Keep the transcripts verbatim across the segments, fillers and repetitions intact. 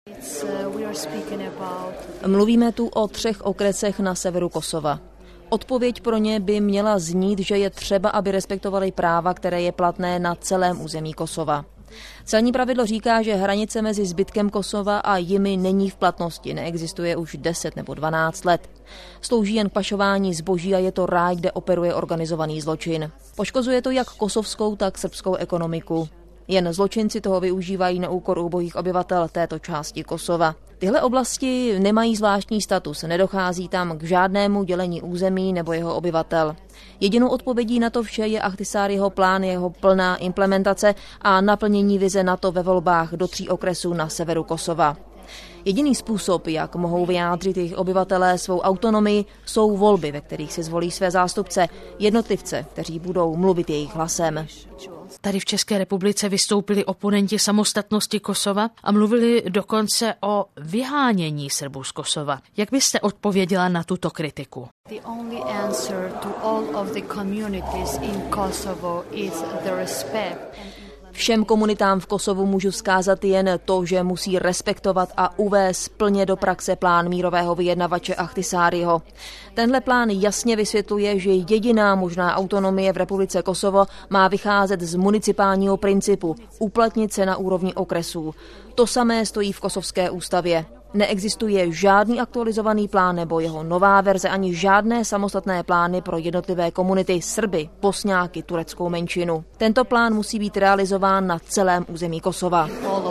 Mluvíme tu o třech okresech na severu Kosova. Odpověď pro ně by měla znít, že je třeba, aby respektovali práva, které je platné na celém území Kosova. Celní pravidlo říká, že hranice mezi zbytkem Kosova a jimi není v platnosti, neexistuje už deset nebo dvanáct let. Slouží jen k pašování zboží a je to ráj, kde operuje organizovaný zločin. Poškozuje to jak kosovskou, tak srbskou ekonomiku. Jen zločinci toho využívají na úkor ubohých obyvatel této části Kosova. Tyhle oblasti nemají zvláštní status, nedochází tam k žádnému dělení území nebo jeho obyvatel. Jedinou odpovědí na to vše je Ahtisaariho plán, jeho plná implementace a naplnění vize NATO ve volbách do tří okresů na severu Kosova. Jediný způsob, jak mohou vyjádřit jejich obyvatelé svou autonomii, jsou volby, ve kterých si zvolí své zástupce, jednotlivce, kteří budou mluvit jejich hlasem. Tady v České republice vystoupili oponenti samostatnosti Kosova a mluvili dokonce o vyhánění Srbů z Kosova. Jak byste odpověděla na tuto kritiku? The only answer to all of the communities in Kosovo is the respect. Všem komunitám v Kosovu můžu vzkázat jen to, že musí respektovat a uvést plně do praxe plán mírového vyjednavače Ahtisaariho. Tenhle plán jasně vysvětluje, že jediná možná autonomie v republice Kosovo má vycházet z municipálního principu, uplatnit se na úrovni okresů. To samé stojí v kosovské ústavě. Neexistuje žádný aktualizovaný plán nebo jeho nová verze, ani žádné samostatné plány pro jednotlivé komunity Srby, Bosňáky, tureckou menšinu. Tento plán musí být realizován na celém území Kosova.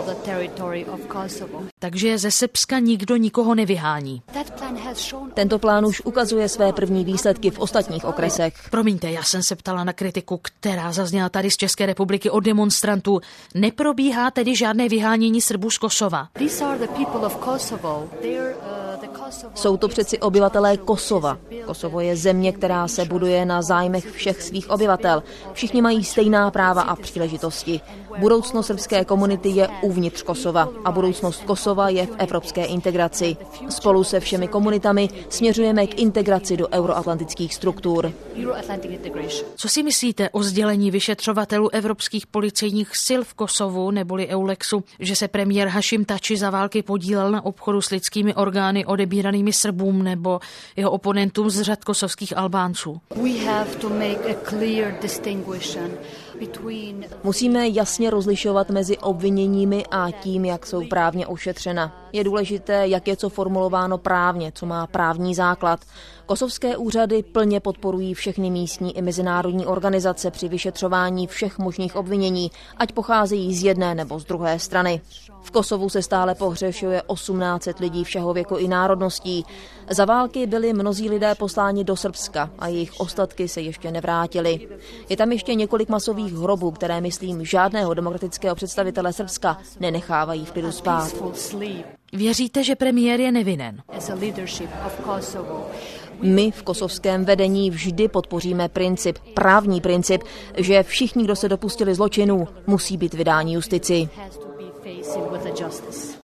Takže ze Srbska nikdo nikoho nevyhání. Tento plán už ukazuje své první výsledky v ostatních okresech. Promiňte, já jsem se ptala na kritiku, která zazněla tady z České republiky od demonstrantů. Neprobíhá tedy žádné vyhánění Srbů z Kosova. Jsou to přeci obyvatelé Kosova. Kosovo je země, která se buduje na zájmech všech svých obyvatel. Všichni mají stejná práva a příležitosti. Budoucnost srbské komunity je uvnitř Kosova a budoucnost Kosova je v evropské integraci. Spolu se všemi komunitami směřujeme k integraci do euroatlantických struktur. Co si myslíte o sdělení vyšetřovatelů evropských policejních sil v Kosovu neboli Eulexu, že se premiér Hašim Tači za války podílel na obchodu s lidskými orgány odebíranými Srbům nebo jeho oponentům z řad kosovských Albánců? Musíme jasně rozlišovat mezi obviněními a tím, jak jsou právně ošetřena. Je důležité, jak je co formulováno právně, co má právní základ. Kosovské úřady plně podporují všechny místní i mezinárodní organizace při vyšetřování všech možných obvinění, ať pocházejí z jedné nebo z druhé strany. V Kosovu se stále pohřešuje osmnáct set lidí všeho věku i národností. Za války byli mnozí lidé posláni do Srbska a jejich ostatky se ještě nevrátily. Je tam ještě několik masových hrobů, které, myslím, žádného demokratického představitele Srbska nenechávají v klidu spát. Věříte, že premiér je nevinen? My v kosovském vedení vždy podpoříme princip, právní princip, že všichni, kdo se dopustili zločinů, musí být vydáni justici.